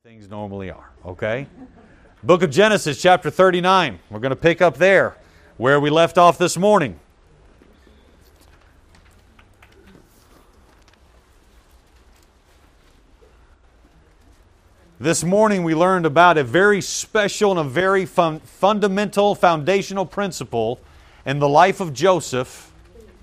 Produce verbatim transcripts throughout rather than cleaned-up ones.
things normally are, okay? Book of Genesis, chapter thirty-nine. We're going to pick up there where we left off this morning. This morning we learned about a very special and a very fun, fundamental, foundational principle in the life of Joseph.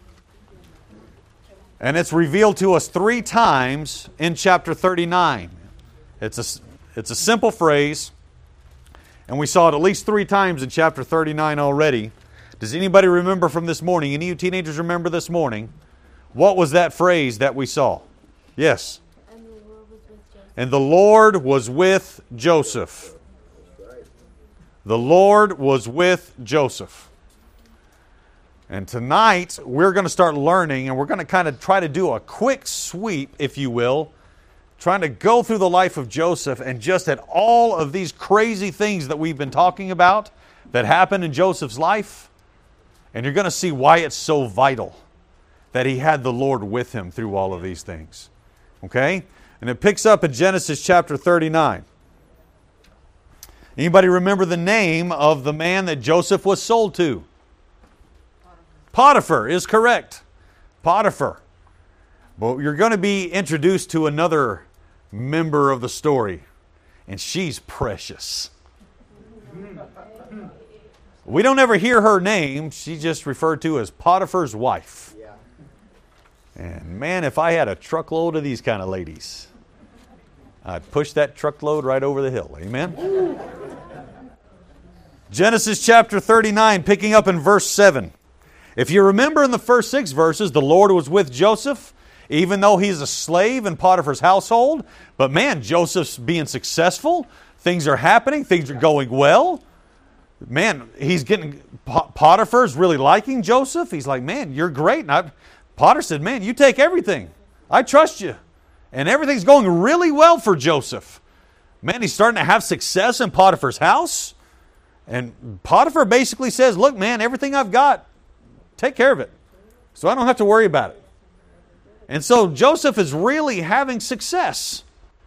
And it's revealed to us three times in chapter thirty-nine. It's a, it's a simple phrase, and we saw it at least three times in chapter thirty-nine already. Does anybody remember from this morning? Any of you teenagers remember this morning? What was that phrase that we saw? Yes. And the Lord was with Joseph. The Lord was with Joseph. And tonight, we're going to start learning, and we're going to kind of try to do a quick sweep, if you will, trying to go through the life of Joseph and just at all of these crazy things that we've been talking about that happened in Joseph's life. And you're going to see why it's so vital that he had the Lord with him through all of these things. Okay? And it picks up in Genesis chapter thirty-nine. Anybody remember the name of the man that Joseph was sold to? Potiphar is correct. Potiphar. But you're going to be introduced to another member of the story, and she's precious. We don't ever hear her name. She's just referred to as Potiphar's wife. And man, if I had a truckload of these kind of ladies, I'd push that truckload right over the hill. Amen? Genesis chapter thirty-nine, picking up in verse seven. If you remember in the first six verses, the Lord was with Joseph, even though he's a slave in Potiphar's household. But man, Joseph's being successful. Things are happening. Things are going well. Man, he's getting, Potiphar's really liking Joseph. He's like, man, you're great. And I, Potiphar said, man, you take everything. I trust you. And everything's going really well for Joseph. Man, he's starting to have success in Potiphar's house. And Potiphar basically says, look, man, everything I've got, take care of it. So I don't have to worry about it. And so Joseph is really having success.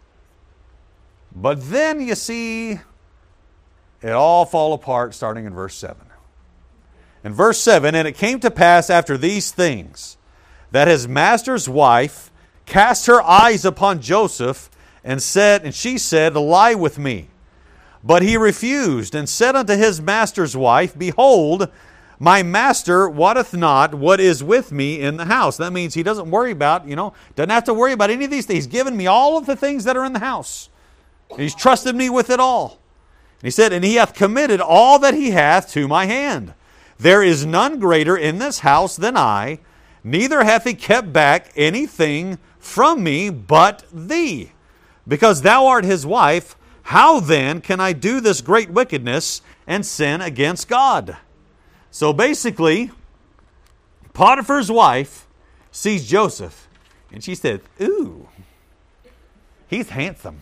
But then you see it all fall apart starting in verse seven. In verse seven, and it came to pass after these things that his master's wife cast her eyes upon Joseph and said, and she said, lie with me. But he refused and said unto his master's wife, behold, my master wotteth not what is with me in the house. That means he doesn't worry about, you know, doesn't have to worry about any of these things. He's given me all of the things that are in the house. He's trusted me with it all. And he said, and he hath committed all that he hath to my hand. There is none greater in this house than I, neither hath he kept back anything from me but thee. Because thou art his wife, how then can I do this great wickedness and sin against God? So basically, Potiphar's wife sees Joseph, and she said, ooh, he's handsome.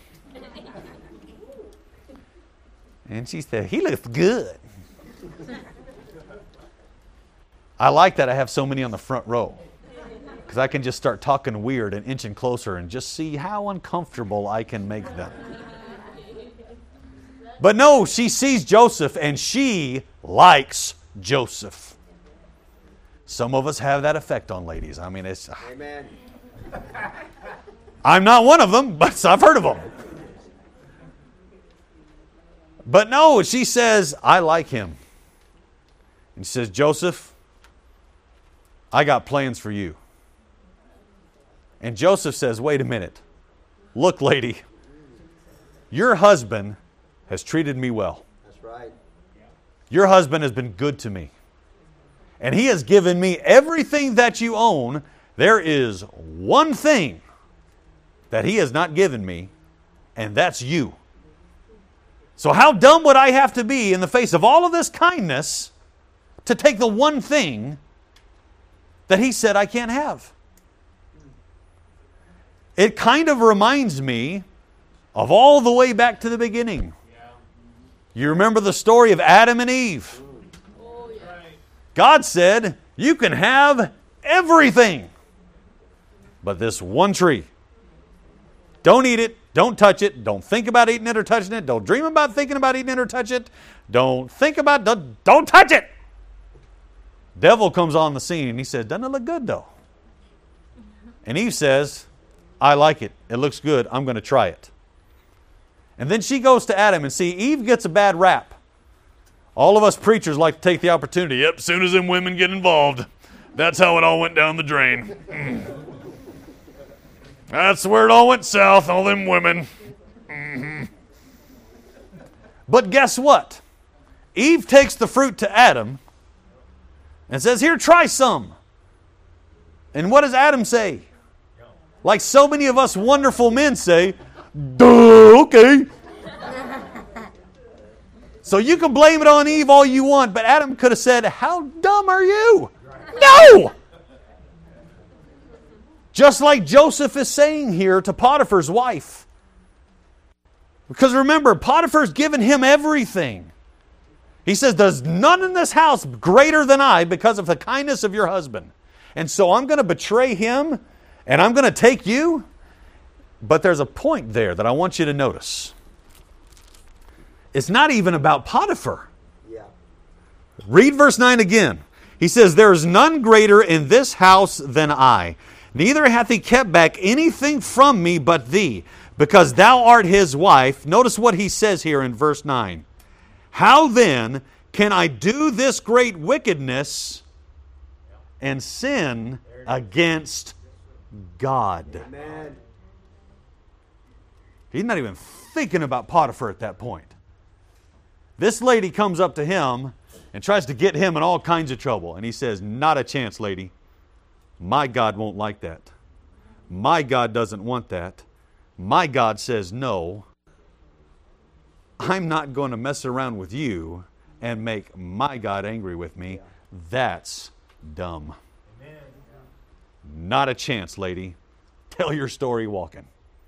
And she said, he looks good. I like that I have so many on the front row, because I can just start talking weird and inching closer and just see how uncomfortable I can make them. But no, she sees Joseph, and she likes Joseph. Some of us have that effect on ladies. I mean, it's... Amen. I'm not one of them, but I've heard of them. But no, she says, I like him. And she says, Joseph, I got plans for you. And Joseph says, wait a minute. Look, lady, your husband has treated me well. That's right. Your husband has been good to me. And he has given me everything that you own. There is one thing that he has not given me, and that's you. So how dumb would I have to be in the face of all of this kindness to take the one thing that he said I can't have? It kind of reminds me of all the way back to the beginning. You remember the story of Adam and Eve. God said, you can have everything but this one tree. Don't eat it. Don't touch it. Don't think about eating it or touching it. Don't dream about thinking about eating it or touch it. Don't think about, don't, don't touch it. Devil comes on the scene and he says, doesn't it look good though? And Eve says, I like it. It looks good. I'm going to try it. And then she goes to Adam and see, Eve gets a bad rap. All of us preachers like to take the opportunity. Yep, as soon as them women get involved, that's how it all went down the drain. Mm. That's where it all went south, all them women. Mm-hmm. But guess what? Eve takes the fruit to Adam and says, here, try some. And what does Adam say? Like so many of us wonderful men say, duh, okay. So you can blame it on Eve all you want, but Adam could have said, how dumb are you? No! Just like Joseph is saying here to Potiphar's wife. Because remember, Potiphar's given him everything. He says, there's none in this house greater than I because of the kindness of your husband. And so I'm going to betray him and I'm going to take you. But there's a point there that I want you to notice. It's not even about Potiphar. Yeah. Read verse nine again. He says, there is none greater in this house than I. Neither hath he kept back anything from me but thee, because thou art his wife. Notice what he says here in verse nine. How then can I do this great wickedness and sin against God? Amen. He's not even thinking about Potiphar at that point. This lady comes up to him and tries to get him in all kinds of trouble. And he says, not a chance, lady. My God won't like that. My God doesn't want that. My God says no. I'm not going to mess around with you and make my God angry with me. That's dumb. Amen. Not a chance, lady. Tell your story walking.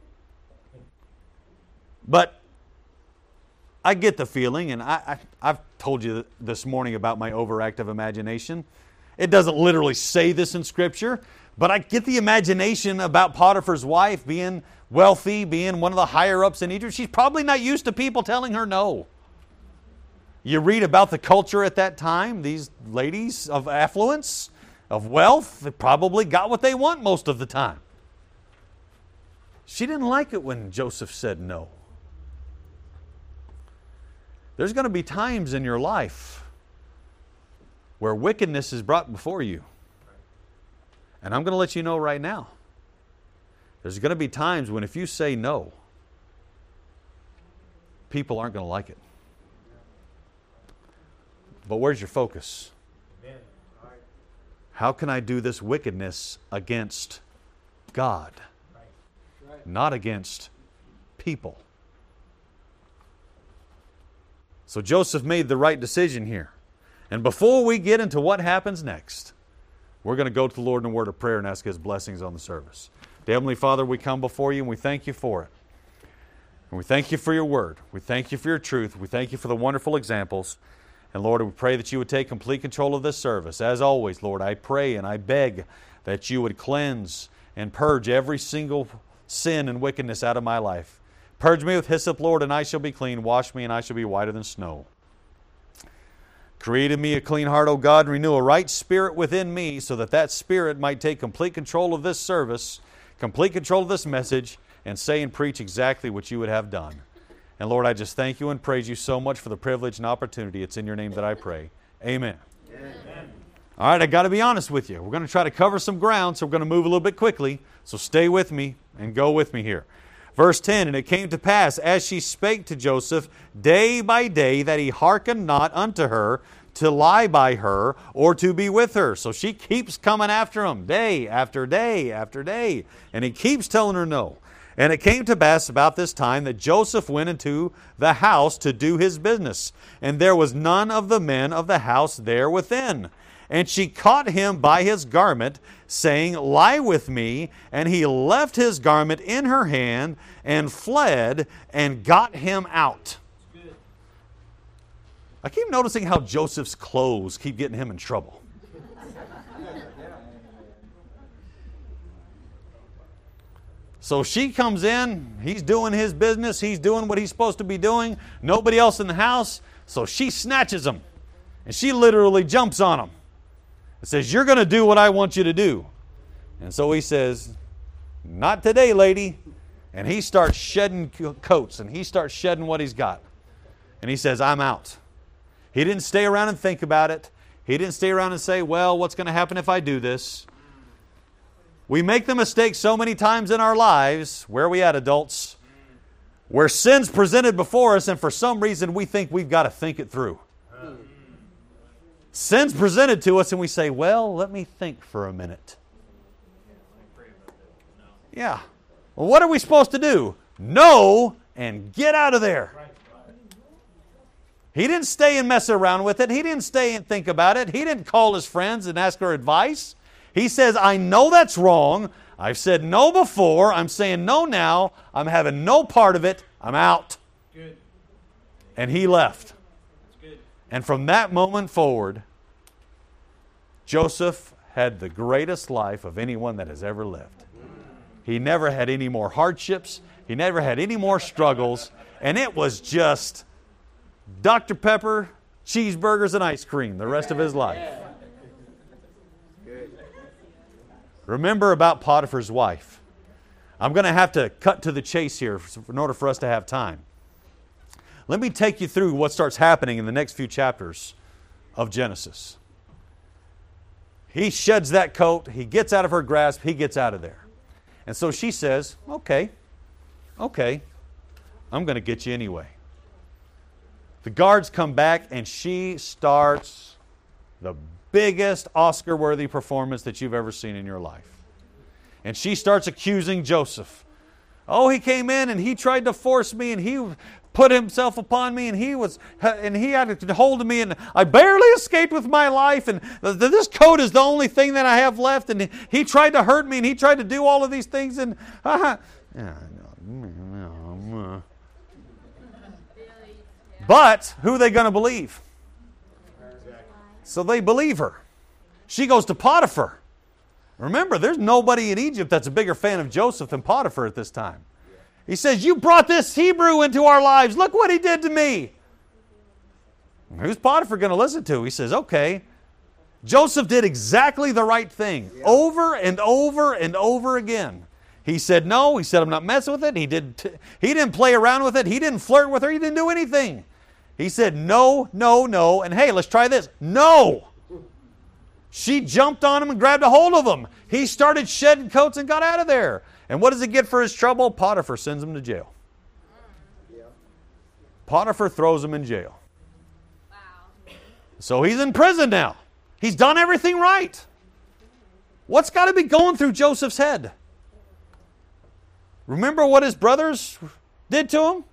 But I get the feeling, and I, I, I've told you this morning about my overactive imagination. It doesn't literally say this in Scripture, but I get the imagination about Potiphar's wife being wealthy, being one of the higher-ups in Egypt. She's probably not used to people telling her no. You read about the culture at that time. These ladies of affluence, of wealth, they probably got what they want most of the time. She didn't like it when Joseph said no. There's going to be times in your life where wickedness is brought before you. And I'm going to let you know right now. There's going to be times when if you say no, people aren't going to like it. But where's your focus? How can I do this wickedness against God? Not against people. So Joseph made the right decision here. And before we get into what happens next, we're going to go to the Lord in a word of prayer and ask His blessings on the service. Dear Heavenly Father, we come before you and we thank you for it. And we thank you for your word. We thank you for your truth. We thank you for the wonderful examples. And Lord, we pray that you would take complete control of this service. As always, Lord, I pray and I beg that you would cleanse and purge every single sin and wickedness out of my life. Purge me with hyssop, Lord, and I shall be clean. Wash me, and I shall be whiter than snow. Create in me a clean heart, O God, and renew a right spirit within me, so that that spirit might take complete control of this service, complete control of this message, and say and preach exactly what you would have done. And Lord, I just thank you and praise you so much for the privilege and opportunity. It's in your name that I pray. Amen. Amen. All right, I got to be honest with you. We're going to try to cover some ground, so we're going to move a little bit quickly. So stay with me and go with me here. Verse ten, and it came to pass, as she spake to Joseph day by day, that he hearkened not unto her to lie by her or to be with her. So she keeps coming after him day after day after day. And he keeps telling her no. And it came to pass about this time that Joseph went into the house to do his business. And there was none of the men of the house there within. And she caught him by his garment, saying, lie with me. And he left his garment in her hand and fled and got him out. I keep noticing how Joseph's clothes keep getting him in trouble. So she comes in, he's doing his business, he's doing what he's supposed to be doing, nobody else in the house, so she snatches him. And she literally jumps on him. And says, you're going to do what I want you to do. And so he says, not today, lady. And he starts shedding coats, and he starts shedding what he's got. And he says, I'm out. He didn't stay around and think about it. He didn't stay around and say, well, what's going to happen if I do this? We make the mistake so many times in our lives, where are we at, adults? Where sin's presented before us, and for some reason we think we've got to think it through. Sin's presented to us, and we say, well, let me think for a minute. Yeah. Well, what are we supposed to do? No, and get out of there. He didn't stay and mess around with it. He didn't stay and think about it. He didn't call his friends and ask their advice. He says, I know that's wrong. I've said no before. I'm saying no now. I'm having no part of it. I'm out. Good. And he left. That's good. And from that moment forward, Joseph had the greatest life of anyone that has ever lived. He never had any more hardships. He never had any more struggles. And it was just Doctor Pepper, cheeseburgers, and ice cream the rest of his life. Remember about Potiphar's wife. I'm going to have to cut to the chase here in order for us to have time. Let me take you through what starts happening in the next few chapters of Genesis. He sheds that coat. He gets out of her grasp. He gets out of there. And so she says, okay, okay, I'm going to get you anyway. The guards come back and she starts the biggest Oscar-worthy performance that you've ever seen in your life. And she starts accusing Joseph. Oh, he came in and he tried to force me and he put himself upon me and he was and he had a hold of me and I barely escaped with my life and this coat is the only thing that I have left and he tried to hurt me and he tried to do all of these things and uh, but who are they going to believe? So they believe her. She goes to Potiphar. Remember, there's nobody in Egypt that's a bigger fan of Joseph than Potiphar at this time. He says, you brought this Hebrew into our lives. Look what he did to me. Who's Potiphar going to listen to? He says, okay. Joseph did exactly the right thing over and over and over again. He said no. He said, I'm not messing with it. He, did t- he didn't play around with it. He didn't flirt with her. He didn't do anything. He said, no, no, no. And hey, let's try this. No. She jumped on him and grabbed a hold of him. He started shedding coats and got out of there. And what does he get for his trouble? Potiphar sends him to jail. Potiphar throws him in jail. Wow. So he's in prison now. He's done everything right. What's got to be going through Joseph's head? Remember what his brothers did to him?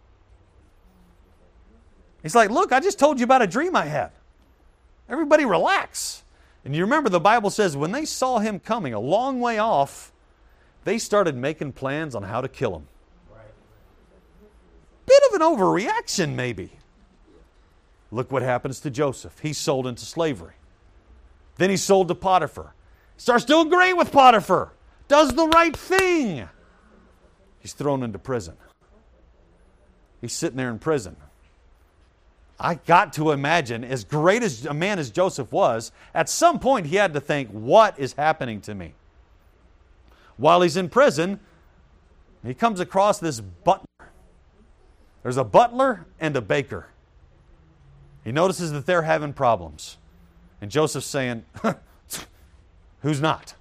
He's like, look, I just told you about a dream I had. Everybody relax. And you remember the Bible says when they saw him coming a long way off, they started making plans on how to kill him. Right. Bit of an overreaction maybe. Look what happens to Joseph. He's sold into slavery. Then he's sold to Potiphar. Starts doing great with Potiphar. Does the right thing. He's thrown into prison. He's sitting there in prison. I got to imagine, as great as a man as Joseph was, at some point he had to think, what is happening to me? While he's in prison, he comes across this butler. There's a butler and a baker. He notices that they're having problems. And Joseph's saying, who's not?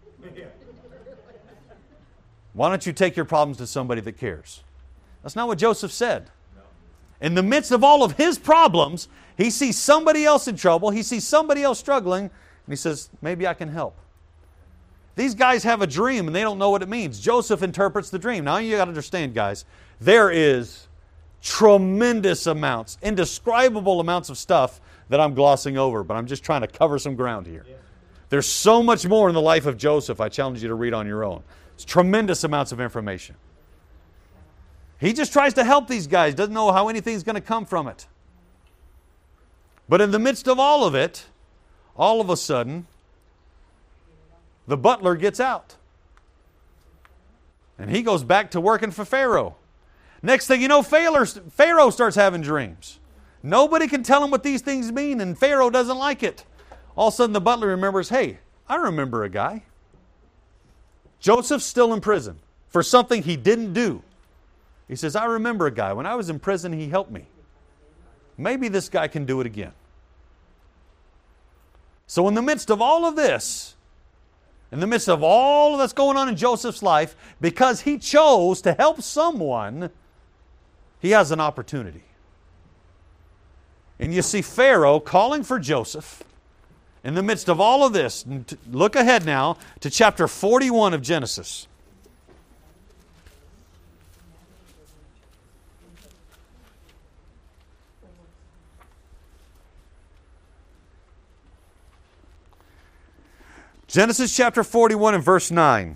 Why don't you take your problems to somebody that cares? That's not what Joseph said. In the midst of all of his problems, he sees somebody else in trouble. He sees somebody else struggling. And he says, maybe I can help. These guys have a dream and they don't know what it means. Joseph interprets the dream. Now you got to understand, guys, there is tremendous amounts, indescribable amounts of stuff that I'm glossing over, but I'm just trying to cover some ground here. There's so much more in the life of Joseph I challenge you to read on your own. It's tremendous amounts of information. He just tries to help these guys, doesn't know how anything's going to come from it. But in the midst of all of it, all of a sudden, the butler gets out. And he goes back to working for Pharaoh. Next thing you know, Pharaoh starts having dreams. Nobody can tell him what these things mean, and Pharaoh doesn't like it. All of a sudden the butler remembers, hey, I remember a guy. Joseph's still in prison for something he didn't do. He says, I remember a guy. When I was in prison, he helped me. Maybe this guy can do it again. So in the midst of all of this, in the midst of all that's going on in Joseph's life, because he chose to help someone, he has an opportunity. And you see Pharaoh calling for Joseph. In the midst of all of this, look ahead now to chapter forty-one of Genesis. Genesis chapter forty-one and verse nine.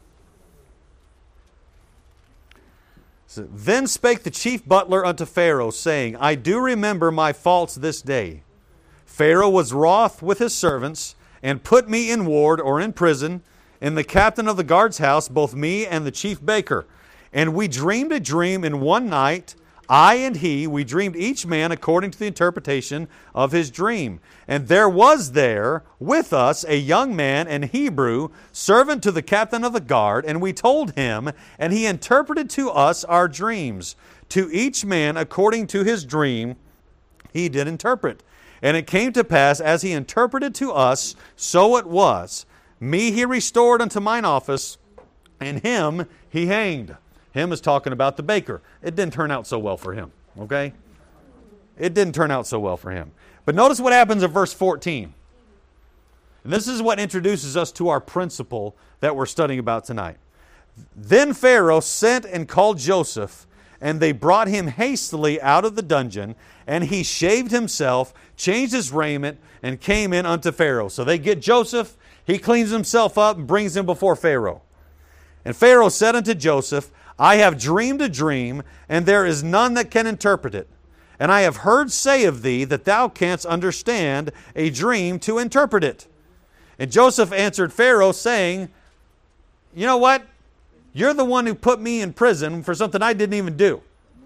So, then spake the chief butler unto Pharaoh, saying, I do remember my faults this day. Pharaoh was wroth with his servants, and put me in ward, or in prison, in the captain of the guard's house, both me and the chief baker. And we dreamed a dream in one night, I and he, we dreamed each man according to the interpretation of his dream. And there was there with us a young man, an Hebrew, servant to the captain of the guard, and we told him, and he interpreted to us our dreams. To each man according to his dream he did interpret. And it came to pass, as he interpreted to us, so it was. Me he restored unto mine office, and him he hanged. Him is talking about the baker. It didn't turn out so well for him, okay? It didn't turn out so well for him. But notice what happens in verse fourteen. And this is what introduces us to our principle that we're studying about tonight. Then Pharaoh sent and called Joseph, and they brought him hastily out of the dungeon, and he shaved himself, changed his raiment, and came in unto Pharaoh. So they get Joseph, he cleans himself up, and brings him before Pharaoh. And Pharaoh said unto Joseph, I have dreamed a dream, and there is none that can interpret it. And I have heard say of thee that thou canst understand a dream to interpret it. And Joseph answered Pharaoh, saying, you know what? You're the one who put me in prison for something I didn't even do.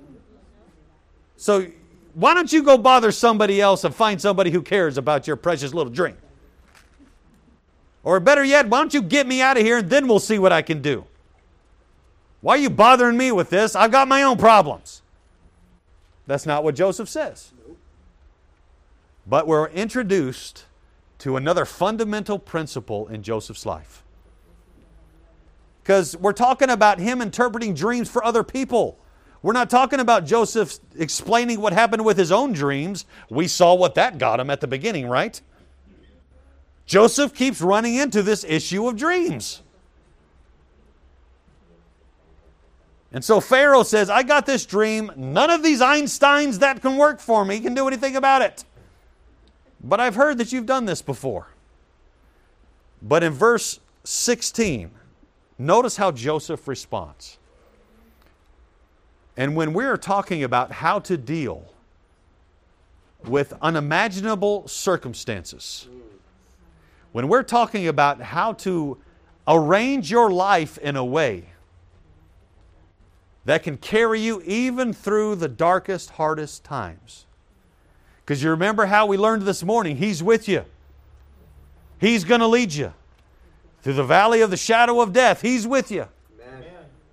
So why don't you go bother somebody else and find somebody who cares about your precious little dream? Or better yet, why don't you get me out of here and then we'll see what I can do. Why are you bothering me with this? I've got my own problems. That's not what Joseph says. But we're introduced to another fundamental principle in Joseph's life. Because we're talking about him interpreting dreams for other people. We're not talking about Joseph explaining what happened with his own dreams. We saw what that got him at the beginning, right? Joseph keeps running into this issue of dreams. And so Pharaoh says, I got this dream. None of these Einsteins that can work for me can do anything about it. But I've heard that you've done this before. But in verse sixteen, notice how Joseph responds. And when we're talking about how to deal with unimaginable circumstances, when we're talking about how to arrange your life in a way that can carry you even through the darkest, hardest times. Because you remember how we learned this morning, He's with you. He's going to lead you. Through the valley of the shadow of death, He's with you. Amen.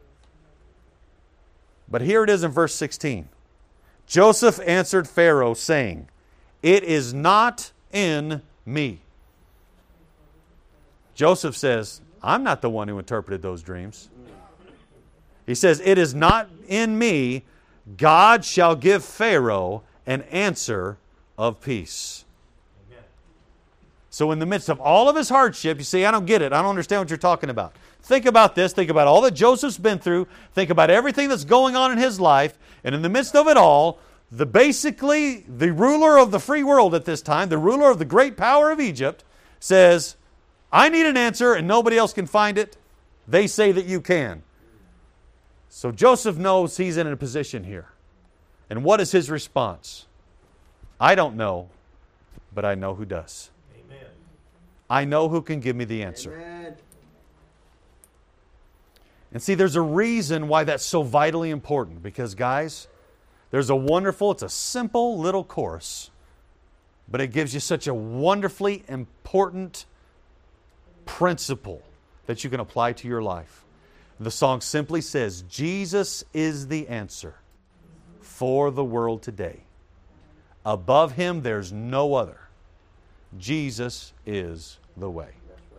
But here it is in verse sixteen. Joseph answered Pharaoh, saying, it is not in me. Joseph says, I'm not the one who interpreted those dreams. He says, it is not in me. God shall give Pharaoh an answer of peace. Amen. So in the midst of all of his hardship, you say, I don't get it. I don't understand what you're talking about. Think about this. Think about all that Joseph's been through. Think about everything that's going on in his life. And in the midst of it all, the basically the ruler of the free world at this time, the ruler of the great power of Egypt, says, I need an answer and nobody else can find it. They say that you can. So Joseph knows he's in a position here. And what is his response? I don't know, but I know who does. Amen. I know who can give me the answer. Amen. And see, there's a reason why that's so vitally important. Because, guys, there's a wonderful, it's a simple little chorus, but it gives you such a wonderfully important principle that you can apply to your life. The song simply says, Jesus is the answer for the world today. Above Him, there's no other. Jesus is the way.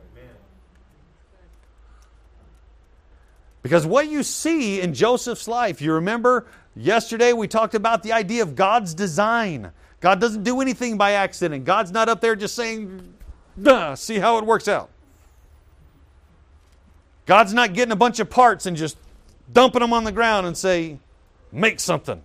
Because what you see in Joseph's life, you remember yesterday we talked about the idea of God's design. God doesn't do anything by accident. God's not up there just saying, duh, see how it works out. God's not getting a bunch of parts and just dumping them on the ground and say, make something.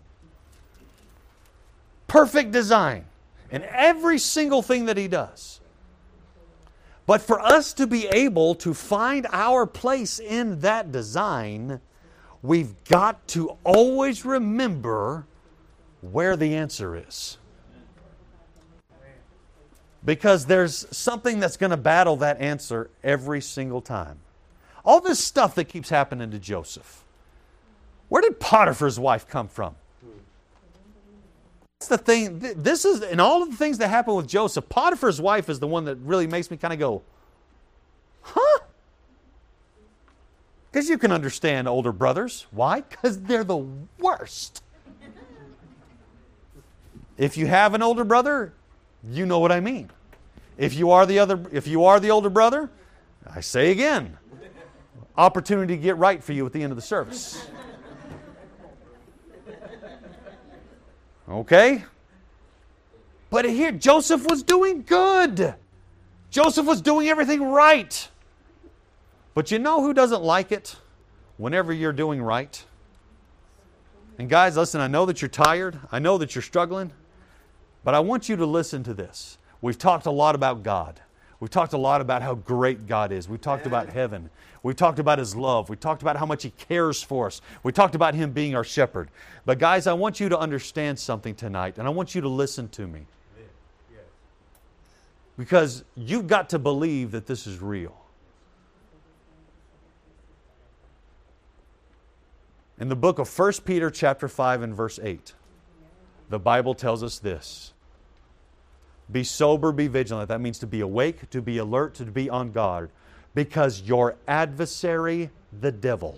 Perfect design in every single thing that He does. But for us to be able to find our place in that design, we've got to always remember where the answer is. Because there's something that's going to battle that answer every single time. All this stuff that keeps happening to Joseph. Where did Potiphar's wife come from? That's the thing. This is, in all of the things that happen with Joseph, Potiphar's wife is the one that really makes me kind of go, huh? Because you can understand older brothers. Why? Because they're the worst. If you have an older brother, you know what I mean. If you are the other, if you are the older brother, I say again, opportunity to get right for you at the end of the service. Okay? But here, Joseph was doing good. Joseph was doing everything right. But you know who doesn't like it whenever you're doing right? And guys, listen, I know that you're tired. I know that you're struggling. But I want you to listen to this. We've talked a lot about God. We've talked a lot about how great God is. We've talked about heaven. We've talked about His love. We've talked about how much He cares for us. We talked about Him being our shepherd. But guys, I want you to understand something tonight, and I want you to listen to me. Because you've got to believe that this is real. In the book of First Peter chapter five and verse eight, the Bible tells us this. Be sober, be vigilant. That means to be awake, to be alert, to be on guard. Because your adversary, the devil.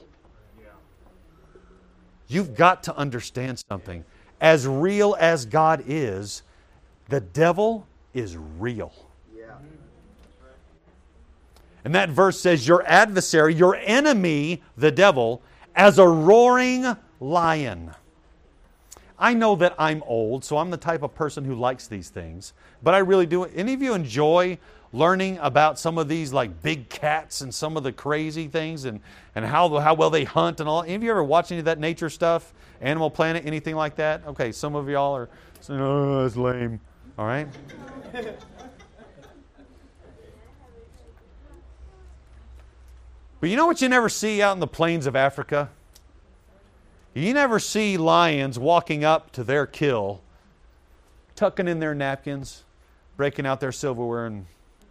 You've got to understand something. As real as God is, the devil is real. And that verse says, your adversary, your enemy, the devil, as a roaring lion. I know that I'm old, so I'm the type of person who likes these things. But I really do. Any of you enjoy learning about some of these like big cats and some of the crazy things and, and how, how well they hunt and all? Any of you ever watch any of that nature stuff? Animal Planet, anything like that? Okay, some of y'all are saying, oh, that's lame. All right? But you know what you never see out in the plains of Africa? You never see lions walking up to their kill, tucking in their napkins, breaking out their silverware. And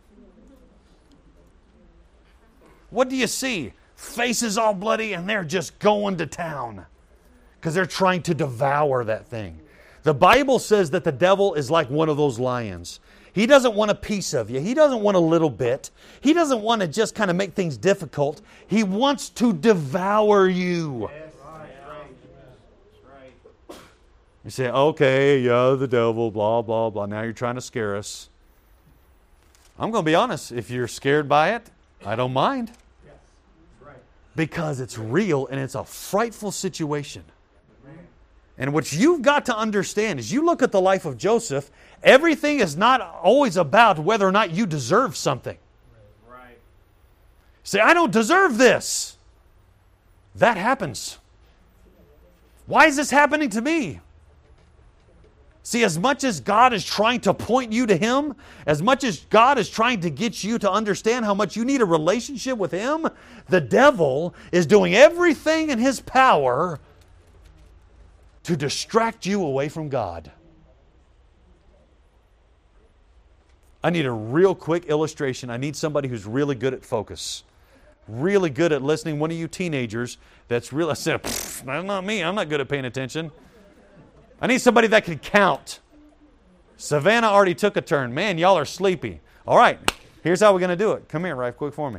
what do you see? Faces all bloody and they're just going to town because they're trying to devour that thing. The Bible says that the devil is like one of those lions. He doesn't want a piece of you. He doesn't want a little bit. He doesn't want to just kind of make things difficult. He wants to devour you. You say, okay, yeah, the devil, blah, blah, blah. Now you're trying to scare us. I'm going to be honest. If you're scared by it, I don't mind. Because it's real and it's a frightful situation. And what you've got to understand is you look at the life of Joseph, everything is not always about whether or not you deserve something. Right. Say, I don't deserve this. That happens. Why is this happening to me? See, as much as God is trying to point you to Him, as much as God is trying to get you to understand how much you need a relationship with Him, the devil is doing everything in his power to distract you away from God. I need a real quick illustration. I need somebody who's really good at focus. really good at listening. One of you teenagers that's really, I said, that's not me. I'm not good at paying attention. I need somebody that can count. Savannah already took a turn. Man, y'all are sleepy. All right, here's how we're going to do it. Come here, Rife, quick for me.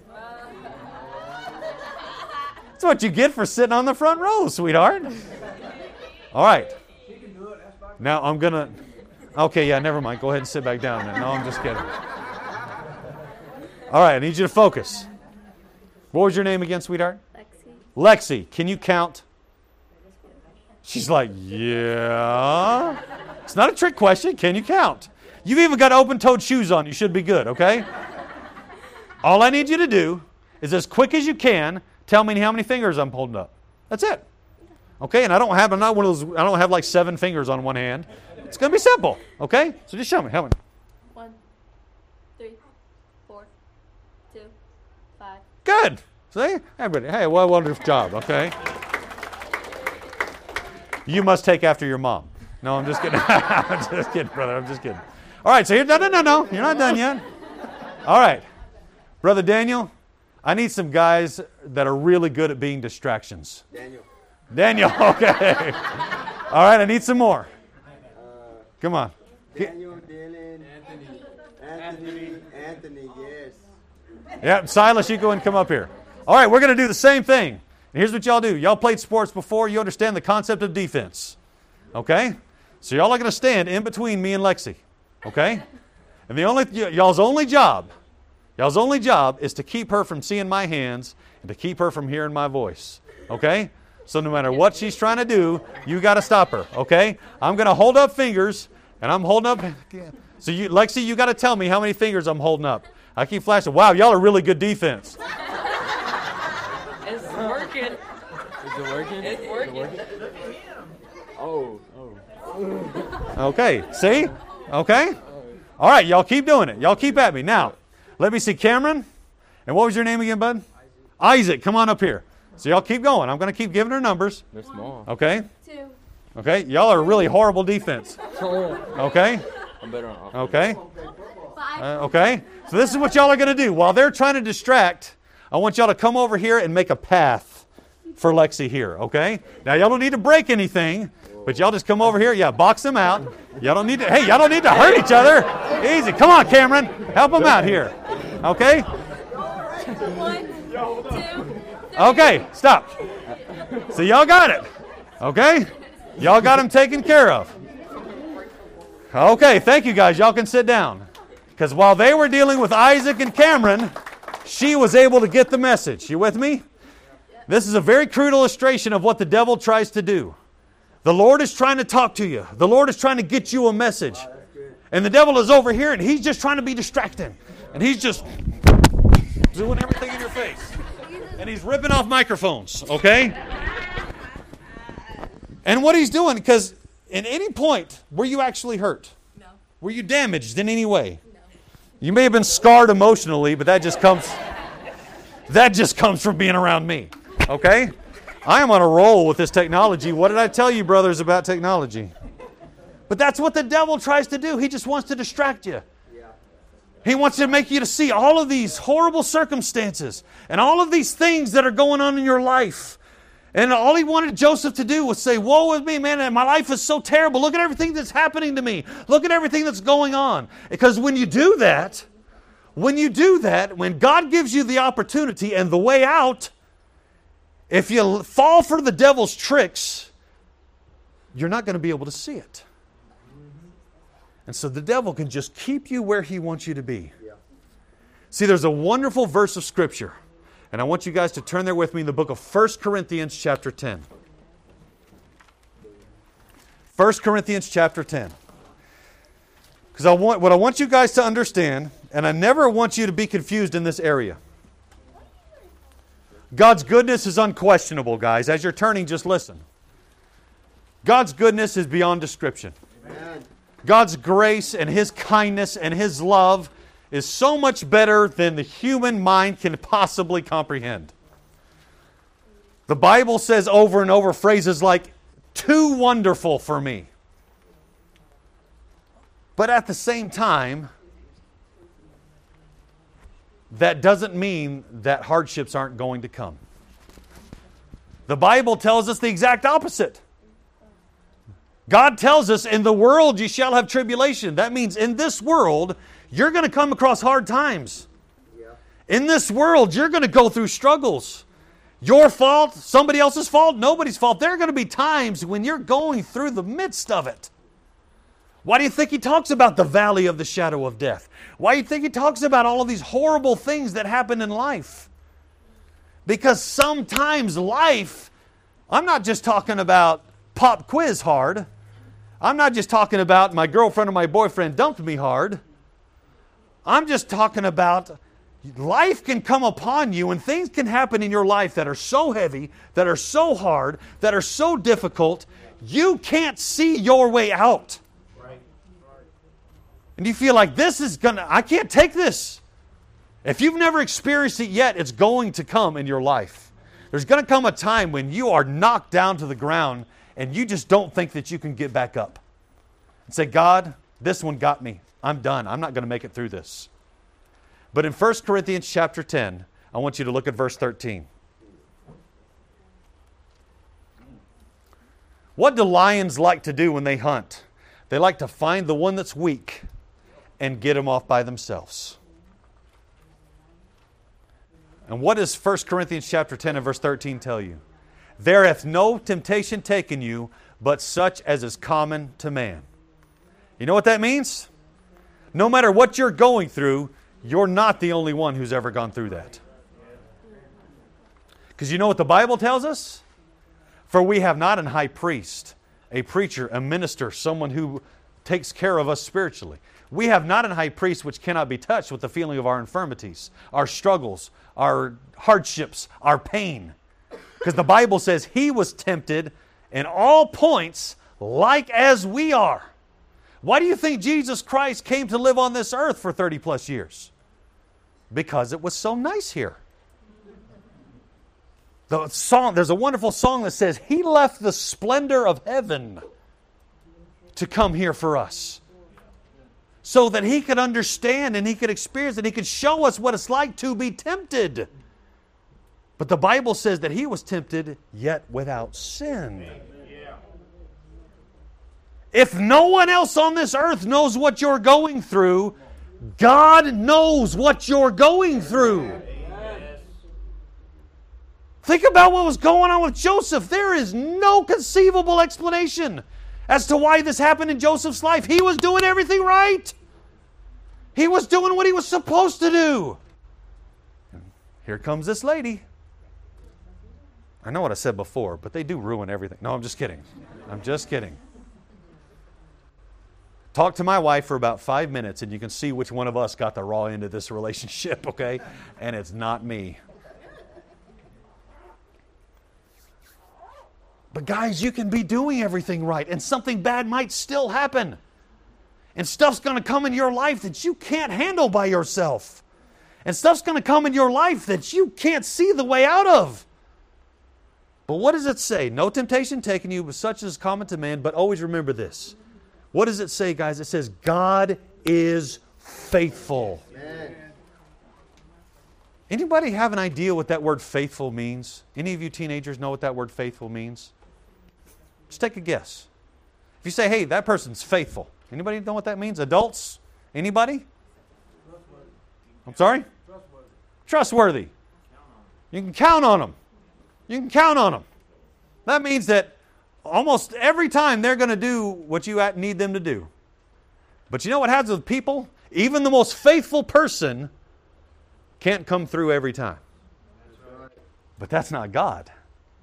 That's what you get for sitting on the front row, sweetheart. All right. Now I'm going to, okay, yeah, never mind. Go ahead and sit back down then. No, I'm just kidding. All right, I need you to focus. What was your name again, sweetheart? Lexi. Lexi, can you count? She's like, yeah. It's not a trick question. Can you count? You've even got open-toed shoes on. You should be good, okay? All I need you to do is, as quick as you can, tell me how many fingers I'm holding up. That's it. Okay, and I don't have, I'm not one of those, I don't have like seven fingers on one hand. It's going to be simple, okay? So just show me. How many? One, three, four, two, five. Good. See? Everybody, hey, well, wonderful job, okay? You must take after your mom. No, I'm just kidding. I'm just kidding, brother. I'm just kidding. All right, so here, no, no, no, no. You're not done yet. All right. Brother Daniel, I need some guys that are really good at being distractions. Daniel. Daniel, okay. All right, I need some more. Uh, Come on. Daniel, Dylan, Anthony. Anthony, Anthony, yes. Yeah, Silas, you go and come up here. All right, we're going to do the same thing. And here's what y'all do. Y'all played sports before. You understand the concept of defense. Okay? So y'all are going to stand in between me and Lexi. Okay? And the only y- y'all's only job, y'all's only job is to keep her from seeing my hands and to keep her from hearing my voice. Okay? So no matter what she's trying to do, you got to stop her. Okay? I'm going to hold up fingers, and I'm holding up. So you, Lexi, you got to tell me how many fingers I'm holding up. I keep flashing. Wow, y'all are really good defense. It's working. Is it working? It's working. Oh, oh. Okay, see? Okay? All right, y'all keep doing it. Y'all keep at me. Now, let me see Cameron. And what was your name again, bud? Isaac. Isaac, come on up here. So y'all keep going. I'm going to keep giving her numbers. They're small. Okay? Two. Okay? Y'all are really horrible defense. Okay? I'm better on offense. Okay? Five. Uh, okay? So this is what y'all are going to do. While they're trying to distract, I want y'all to come over here and make a path for Lexi here, okay? Now, y'all don't need to break anything, but y'all just come over here. Yeah, box them out. Y'all don't need to, hey, y'all don't need to hurt each other. Easy. Come on, Cameron. Help them out here. Okay? One, two, three. Okay, stop. So y'all got it. Okay? Y'all got them taken care of. Okay, thank you guys. Y'all can sit down. Because while they were dealing with Isaac and Cameron, she was able to get the message. You with me? This is a very crude illustration of what the devil tries to do. The Lord is trying to talk to you. The Lord is trying to get you a message. And the devil is over here and he's just trying to be distracting. And he's just doing everything in your face. And he's ripping off microphones, okay? And what he's doing, because at any point, were you actually hurt? No. Were you damaged in any way? No. You may have been scarred emotionally, but that just comes that just comes from being around me. Okay? I am on a roll with this technology. What did I tell you, brothers, about technology? But that's what the devil tries to do. He just wants to distract you. He wants to make you to see all of these horrible circumstances and all of these things that are going on in your life. And all he wanted Joseph to do was say, woe is me, man, my life is so terrible. Look at everything that's happening to me. Look at everything that's going on. Because when you do that, when you do that, when God gives you the opportunity and the way out, if you fall for the devil's tricks, you're not going to be able to see it. And so the devil can just keep you where he wants you to be. See, there's a wonderful verse of Scripture. And I want you guys to turn there with me in the book of First Corinthians chapter ten. First Corinthians chapter ten. Because I want, what I want you guys to understand, and I never want you to be confused in this area. God's goodness is unquestionable, guys. As you're turning, just listen. God's goodness is beyond description. Amen. God's grace and His kindness and His love is so much better than the human mind can possibly comprehend. The Bible says over and over phrases like, too wonderful for me. But at the same time, that doesn't mean that hardships aren't going to come. The Bible tells us the exact opposite. God tells us, in the world you shall have tribulation. That means in this world, you're going to come across hard times. In this world, you're going to go through struggles. Your fault, somebody else's fault, nobody's fault. There are going to be times when you're going through the midst of it. Why do you think he talks about the valley of the shadow of death? Why do you think he talks about all of these horrible things that happen in life? Because sometimes life, I'm not just talking about pop quiz hard. I'm not just talking about my girlfriend or my boyfriend dumped me hard. I'm just talking about life can come upon you and things can happen in your life that are so heavy, that are so hard, that are so difficult, you can't see your way out. And you feel like this is going to, I can't take this. If you've never experienced it yet, it's going to come in your life. There's going to come a time when you are knocked down to the ground and you just don't think that you can get back up. And say, God, this one got me. I'm done. I'm not going to make it through this. But in First Corinthians chapter ten, I want you to look at verse thirteen. What do lions like to do when they hunt? They like to find the one that's weak and get them off by themselves. And what does First Corinthians chapter ten and verse thirteen tell you? There hath no temptation taken you, but such as is common to man. You know what that means? No matter what you're going through, you're not the only one who's ever gone through that. Because you know what the Bible tells us? For we have not an high priest, a preacher, a minister, someone who takes care of us spiritually. We have not an high priest which cannot be touched with the feeling of our infirmities, our struggles, our hardships, our pain. Because the Bible says He was tempted in all points like as we are. Why do you think Jesus Christ came to live on this earth for thirty plus years? Because it was so nice here. The song, there's a wonderful song that says, He left the splendor of heaven to come here for us. So that He could understand and He could experience and He could show us what it's like to be tempted. But the Bible says that He was tempted yet without sin. If no one else on this earth knows what you're going through, God knows what you're going through. Think about what was going on with Joseph. There is no conceivable explanation as to why this happened in Joseph's life. He was doing everything right. He was doing what he was supposed to do. And here comes this lady. I know what I said before, but they do ruin everything. No, I'm just kidding. I'm just kidding. Talk to my wife for about five minutes and you can see which one of us got the raw end of this relationship, okay? And it's not me. But guys, you can be doing everything right and something bad might still happen. And stuff's going to come in your life that you can't handle by yourself. And stuff's going to come in your life that you can't see the way out of. But what does it say? No temptation taken you, but such as common to man. But always remember this. What does it say, guys? It says, God is faithful. Amen. Anybody have an idea what that word faithful means? Any of you teenagers know what that word faithful means? Just take a guess. If you say, hey, that person's faithful. Anybody know what that means? Adults? Anybody? Trustworthy. I'm sorry? Trustworthy. Trustworthy. You can count on them. You can count on them. That means that almost every time they're going to do what you need them to do. But you know what happens with people? Even the most faithful person can't come through every time. But that's not God.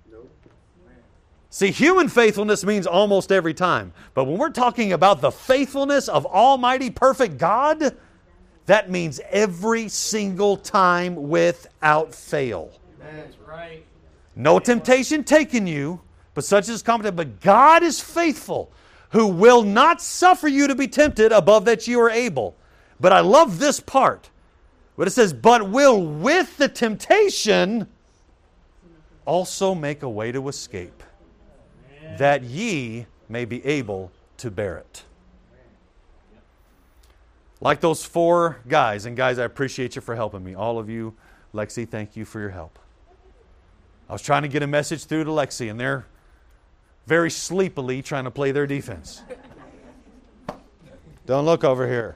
See, human faithfulness means almost every time. But when we're talking about the faithfulness of Almighty, perfect God, that means every single time without fail. That's right. No temptation taken you, but such is common. But God is faithful, who will not suffer you to be tempted above that you are able. But I love this part. But it says, but will with the temptation also make a way to escape, that ye may be able to bear it. Like those four guys. And guys, I appreciate you for helping me. All of you, Lexi, thank you for your help. I was trying to get a message through to Lexi, and they're very sleepily trying to play their defense. Don't look over here.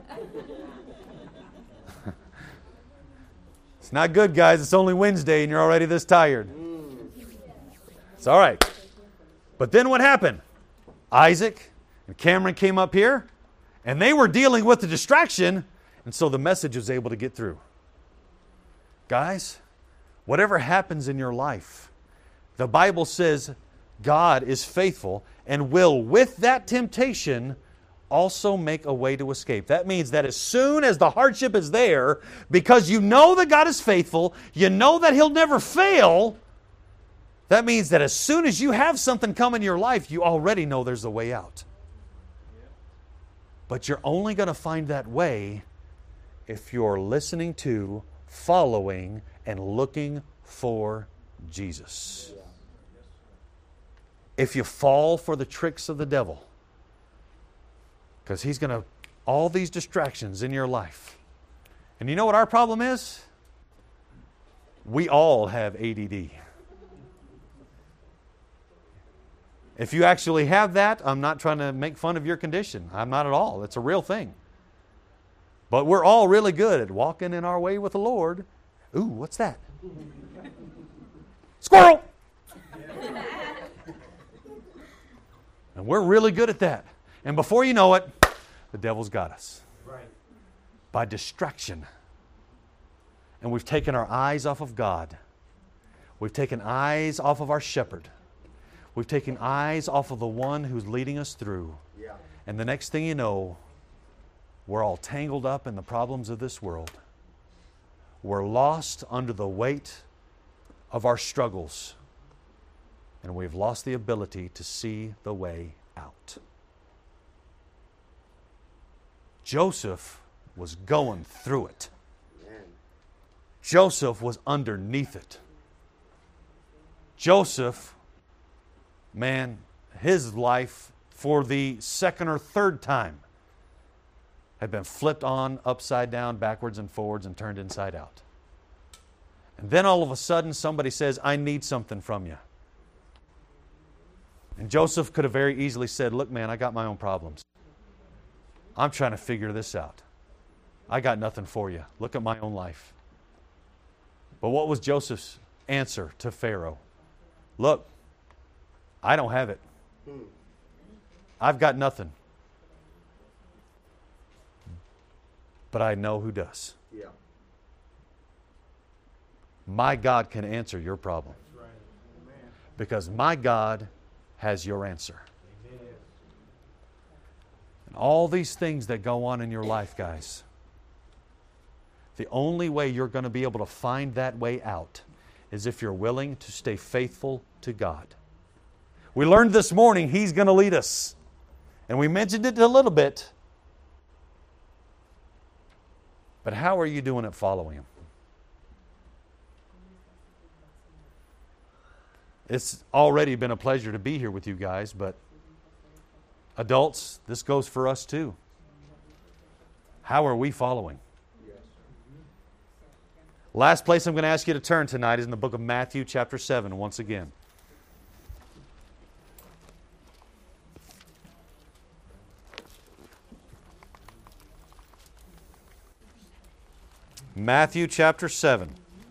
It's not good, guys. It's only Wednesday, and you're already this tired. It's all right. But then what happened? Isaac and Cameron came up here, and they were dealing with the distraction, and so the message was able to get through. Guys, whatever happens in your life, the Bible says God is faithful and will, with that temptation, also make a way to escape. That means that as soon as the hardship is there, because you know that God is faithful, you know that He'll never fail, that means that as soon as you have something come in your life, you already know there's a way out. But you're only going to find that way if you're listening to, following, and looking for Jesus. If you fall for the tricks of the devil, because he's going to, all these distractions in your life. And you know what our problem is? We all have A D D. If you actually have that, I'm not trying to make fun of your condition. I'm not at all. It's a real thing. But we're all really good at walking in our way with the Lord. Ooh, what's that? Squirrel! And we're really good at that. And before you know it, the devil's got us. Right. By distraction. And we've taken our eyes off of God. We've taken eyes off of our shepherd. We've taken eyes off of the one who's leading us through. Yeah. And the next thing you know, we're all tangled up in the problems of this world. We're lost under the weight of our struggles. And we've lost the ability to see the way out. Joseph was going through it. Amen. Joseph was underneath it. Joseph, man, his life for the second or third time had been flipped on, upside down, backwards and forwards, and turned inside out. And then all of a sudden somebody says, I need something from you. And Joseph could have very easily said, look, man, I got my own problems. I'm trying to figure this out. I got nothing for you. Look at my own life. But what was Joseph's answer to Pharaoh? Look, I don't have it. I've got nothing. But I know who does. Yeah. My God can answer your problem. That's right. Amen. Because my God has your answer. Amen. And all these things that go on in your life, guys, the only way you're going to be able to find that way out is if you're willing to stay faithful to God. We learned this morning He's going to lead us. And we mentioned it a little bit. But how are you doing at following Him? It's already been a pleasure to be here with you guys, but adults, this goes for us too. How are we following? Last place I'm going to ask you to turn tonight is in the book of Matthew chapter seven once again. Matthew chapter seven.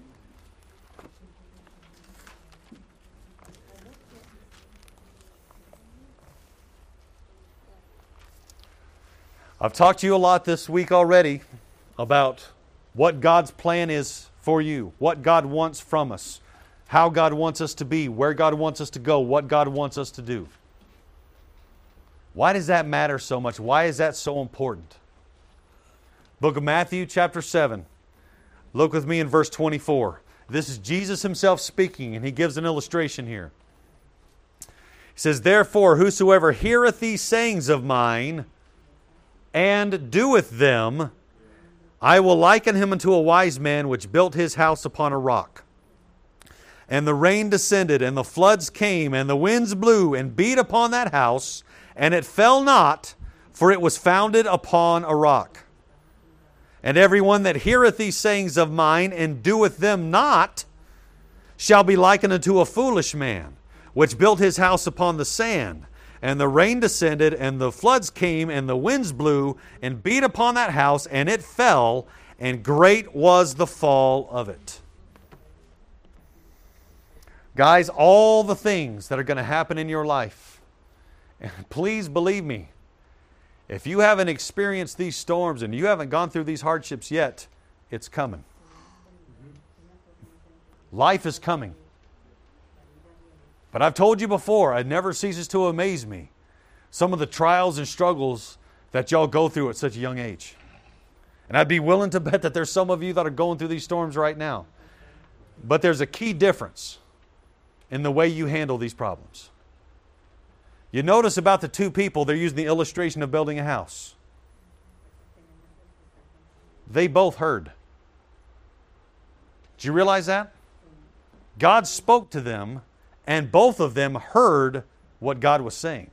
I've talked to you a lot this week already about what God's plan is for you, what God wants from us, how God wants us to be, where God wants us to go, what God wants us to do. Why does that matter so much? Why is that so important? Book of Matthew chapter seven. Look with me in verse twenty-four. This is Jesus Himself speaking, and He gives an illustration here. He says, therefore, whosoever heareth these sayings of mine and doeth them, I will liken him unto a wise man which built his house upon a rock. And the rain descended, and the floods came, and the winds blew and beat upon that house, and it fell not, for it was founded upon a rock. And everyone that heareth these sayings of mine and doeth them not shall be likened unto a foolish man, which built his house upon the sand. And the rain descended, and the floods came, and the winds blew, and beat upon that house, and it fell, and great was the fall of it. Guys, all the things that are going to happen in your life, and please believe me, if you haven't experienced these storms and you haven't gone through these hardships yet, it's coming. Life is coming. But I've told you before, it never ceases to amaze me, some of the trials and struggles that y'all go through at such a young age. And I'd be willing to bet that there's some of you that are going through these storms right now. But there's a key difference in the way you handle these problems. You notice about the two people, they're using the illustration of building a house. They both heard. Did you realize that? God spoke to them, and both of them heard what God was saying.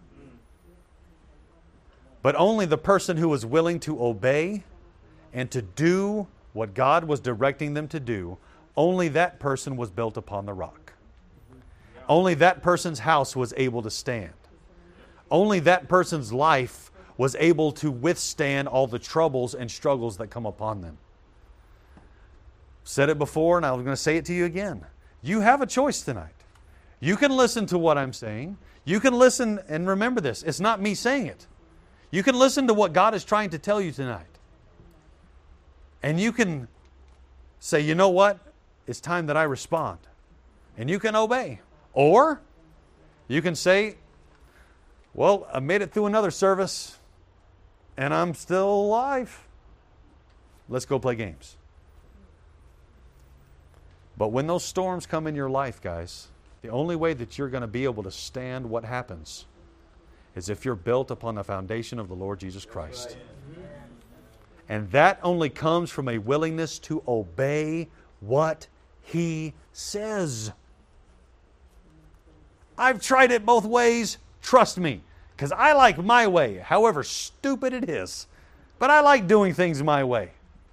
But only the person who was willing to obey and to do what God was directing them to do, only that person was built upon the rock. Only that person's house was able to stand. Only that person's life was able to withstand all the troubles and struggles that come upon them. Said it before, and I'm going to say it to you again. You have a choice tonight. You can listen to what I'm saying. You can listen, and remember this, it's not me saying it. You can listen to what God is trying to tell you tonight. And you can say, you know what? It's time that I respond. And you can obey. Or you can say, well, I made it through another service and I'm still alive. Let's go play games. But when those storms come in your life, guys, the only way that you're going to be able to stand what happens is if you're built upon the foundation of the Lord Jesus Christ. And that only comes from a willingness to obey what He says. I've tried it both ways. Trust me, because I like my way, however stupid it is. But I like doing things my way.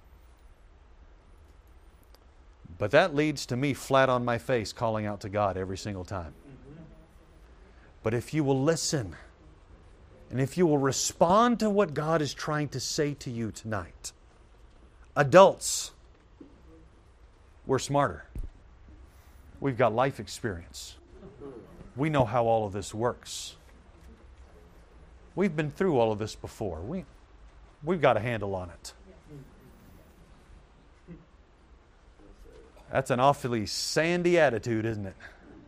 But that leads to me flat on my face calling out to God every single time. But if you will listen, and if you will respond to what God is trying to say to you tonight, adults, we're smarter. We've got life experience. We know how all of this works. We've been through all of this before. We, we've got a handle on it. That's an awfully sandy attitude, isn't it?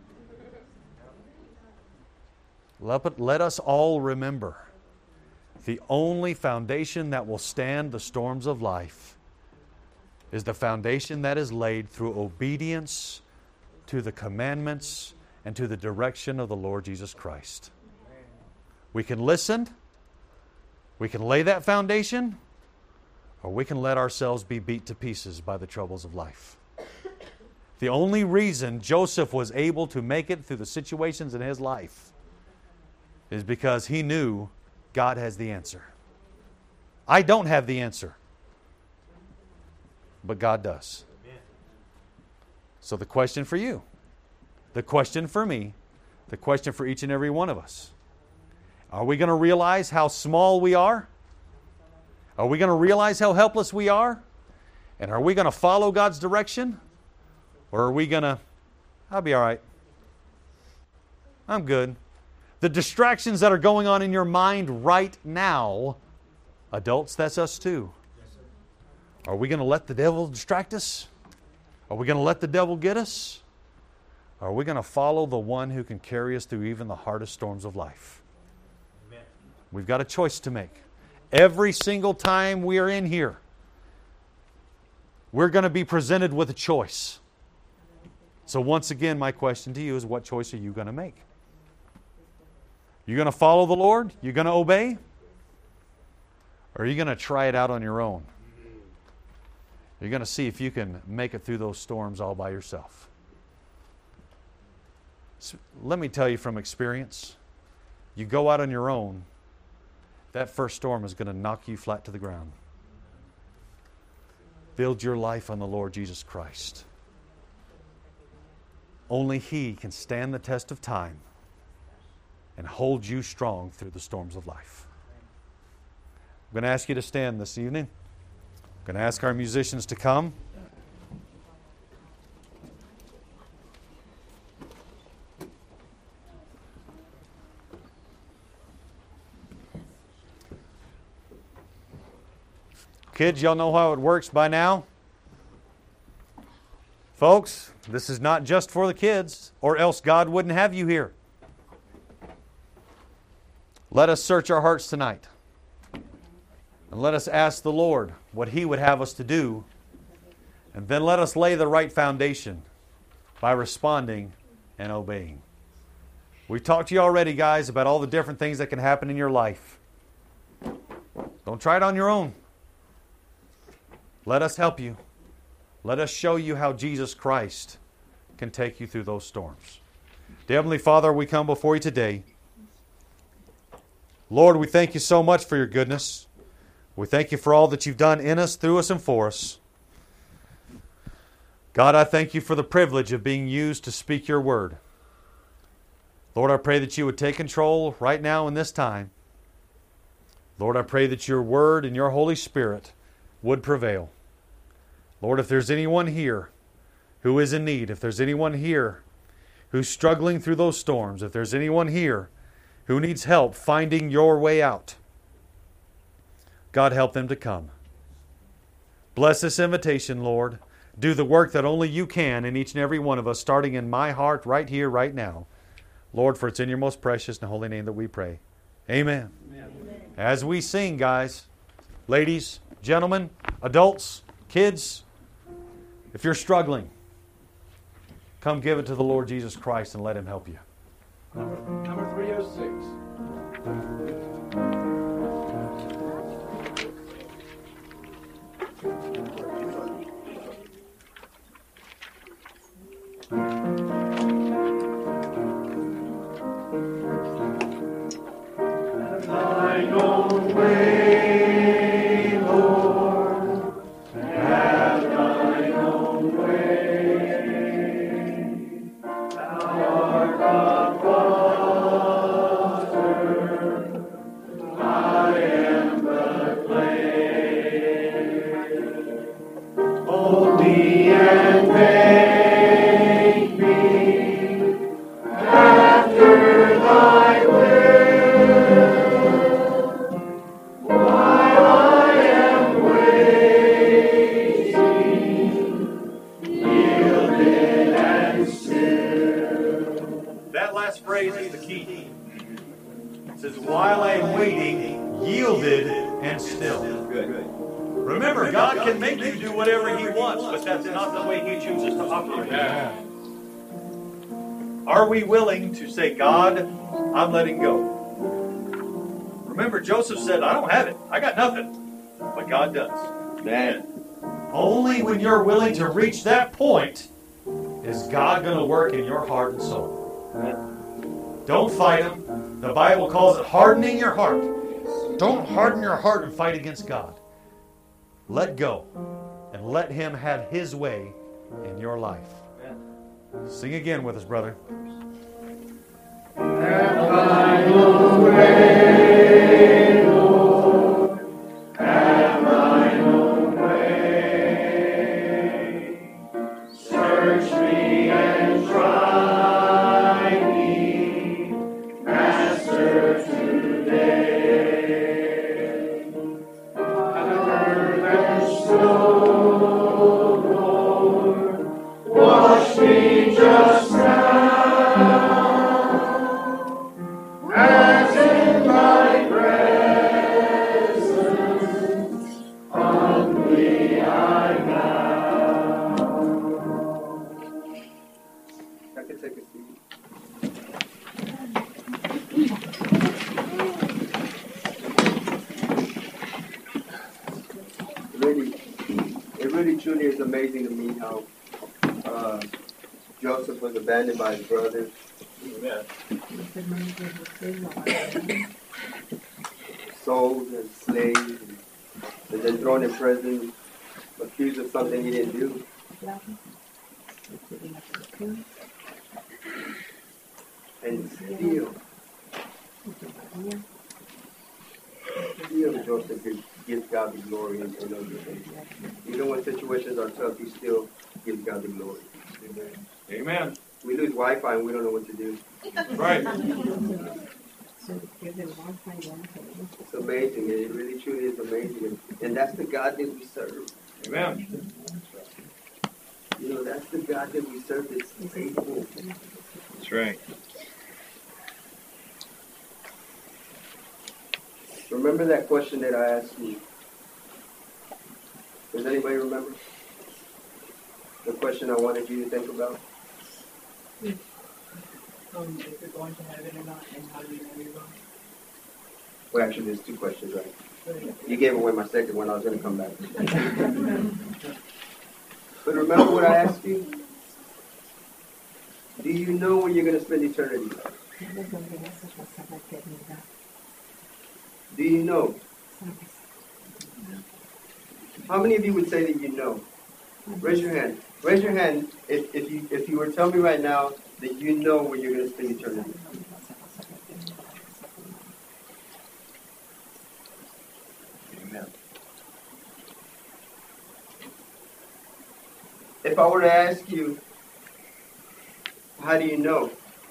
Let, let us all remember, the only foundation that will stand the storms of life is the foundation that is laid through obedience to the commandments and to the direction of the Lord Jesus Christ. We can listen, we can lay that foundation, or we can let ourselves be beat to pieces by the troubles of life. The only reason Joseph was able to make it through the situations in his life is because he knew God has the answer. I don't have the answer, but God does. So the question for you, the question for me, the question for each and every one of us, are we going to realize how small we are? Are we going to realize how helpless we are? And are we going to follow God's direction? Or are we going to, I'll be all right. I'm good. The distractions that are going on in your mind right now, adults, that's us too. Are we going to let the devil distract us? Are we going to let the devil get us? Or are we going to follow the one who can carry us through even the hardest storms of life? Amen. We've got a choice to make. Every single time we are in here, we're going to be presented with a choice. So once again, my question to you is, what choice are you going to make? You going to follow the Lord? You going to obey? Or are you going to try it out on your own? You're going to see if you can make it through those storms all by yourself. So let me tell you from experience, you go out on your own, that first storm is going to knock you flat to the ground. Build your life on the Lord Jesus Christ. Only He can stand the test of time and hold you strong through the storms of life. I'm going to ask you to stand this evening. I'm going to ask our musicians to come. Kids, y'all know how it works by now? Folks, this is not just for the kids, or else God wouldn't have you here. Let us search our hearts tonight. And let us ask the Lord what He would have us to do. And then let us lay the right foundation by responding and obeying. We've talked to you already, guys, about all the different things that can happen in your life. Don't try it on your own. Let us help you. Let us show you how Jesus Christ can take you through those storms. Dear Heavenly Father, we come before you today. Lord, we thank you so much for your goodness. We thank you for all that you've done in us, through us, and for us. God, I thank you for the privilege of being used to speak your word. Lord, I pray that you would take control right now in this time. Lord, I pray that your word and your Holy Spirit would prevail. Lord, if there's anyone here who is in need, if there's anyone here who's struggling through those storms, if there's anyone here who needs help finding your way out, God, help them to come. Bless this invitation, Lord. Do the work that only you can in each and every one of us, starting in my heart right here, right now. Lord, for it's in your most precious and holy name that we pray. Amen. Amen. As we sing, guys, ladies, gentlemen, adults, kids, if you're struggling, come give it to the Lord Jesus Christ and let Him help you. Number, number three oh six. Thine own way, Lord, have thine own way. Thou art the potter, I am the clay. Mold me and make me after thy will. Phrase is the key. It says, while I am waiting, yielded and still. Good. Remember, God can make you do whatever He wants, but that's not the way He chooses to operate. Are we willing to say, God, I'm letting go? Remember, Joseph said, I don't have it. I got nothing. But God does. Man. Only when you're willing to reach that point is God going to work in your heart and soul. Don't fight Him. The Bible calls it hardening your heart. Don't harden your heart and fight against God. Let go and let Him have His way in your life. Sing again with us, brother. Have thine own way, Lord. Have thine own way. Search me and try me, Master, today. Earth and snow, Lord, wash me just now. As in thy presence, humbly I bow. I can take a seat. Really, it really truly is amazing to me how uh, Joseph was abandoned by his brothers. Sold and slaved, and then thrown in prison. accused of something he didn't do. And still, still Joseph gives, gives God the glory in, in those things. Even when situations are tough, he still gives God the glory. Amen. Amen. We lose Wi-Fi and we don't know what to do. Right. It's amazing. It really truly is amazing. And that's the God that we serve. Amen. You know, that's the God that we serve that's faithful. That's right. Remember that question that I asked you? Does anybody remember? The question I wanted you to think about? Um, if you're going to heaven or not, and how do you know you're going? Well, actually, there's two questions, right? You gave away my second one. I was going to come back. But remember what I asked you? Do you know when you're going to spend eternity? Do you know? How many of you would say that you know? Raise your hand. Raise your hand if, if you if you were to tell me right now that you know where you're going to spend eternity. Amen. If I were to ask you, how do you know?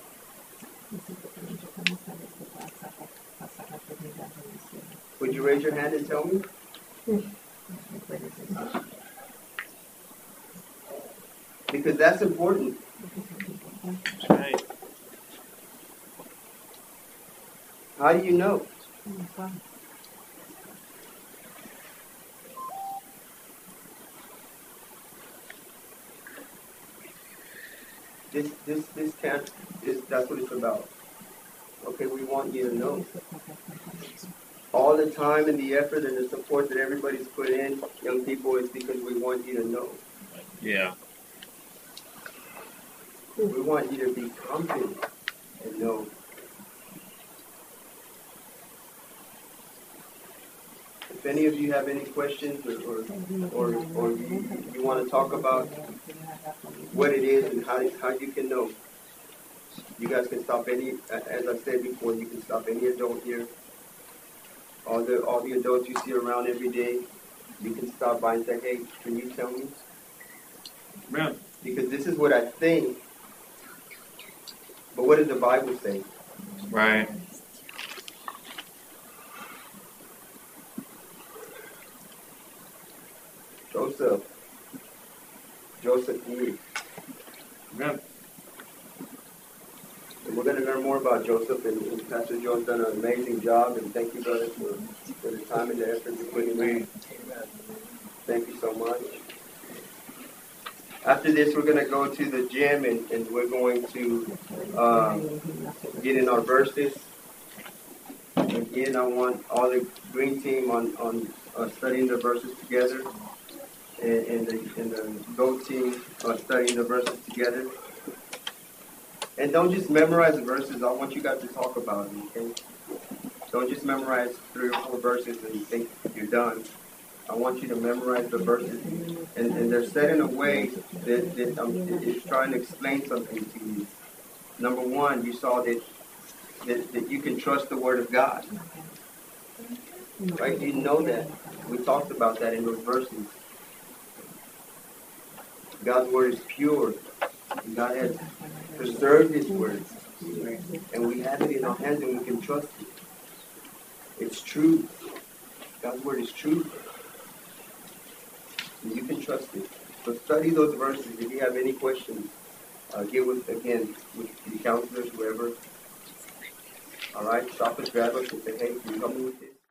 Would you raise your hand and tell me? Because that's important. Right. How do you know? This this this camp is that's what it's about. Okay, we want you to know. All the time and the effort and the support that everybody's put in, young people, is because we want you to know. Yeah. We want you to be confident and know. If any of you have any questions or or, or, or you, you want to talk about what it is and how, how you can know, you guys can stop any, as I said before, you can stop any adult here. All the all the adults you see around every day, you can stop by and say, hey, can you tell me? Amen. Because this is what I think. But what does the Bible say? Right. Joseph. Joseph knew. Amen. And we're going to learn more about Joseph, and, and Pastor Joe's done an amazing job, and thank you, brother, for, for the time and the effort you're putting in. Thank you so much. After this, we're going to go to the gym, and, and we're going to uh, get in our verses. Again, I want all the green team on, on uh, studying the verses together, and, and, the, and the gold team uh, studying the verses together. And don't just memorize the verses. I want you guys to talk about them, okay? Don't just memorize three or four verses and think you're done. I want you to memorize the verses. And, and they're said in a way that, that um, is trying to explain something to you. Number one, you saw that, that, that you can trust the Word of God. Right? You know that. We talked about that in those verses. God's Word is pure. God has preserved His Word. And we have it in our hands and we can trust it. It's true. God's Word is true. And you can trust it. So study those verses. If you have any questions, uh, get with, again, with the counselors, whoever. All right? Stop us, grab us, and say, hey, can you help me with this?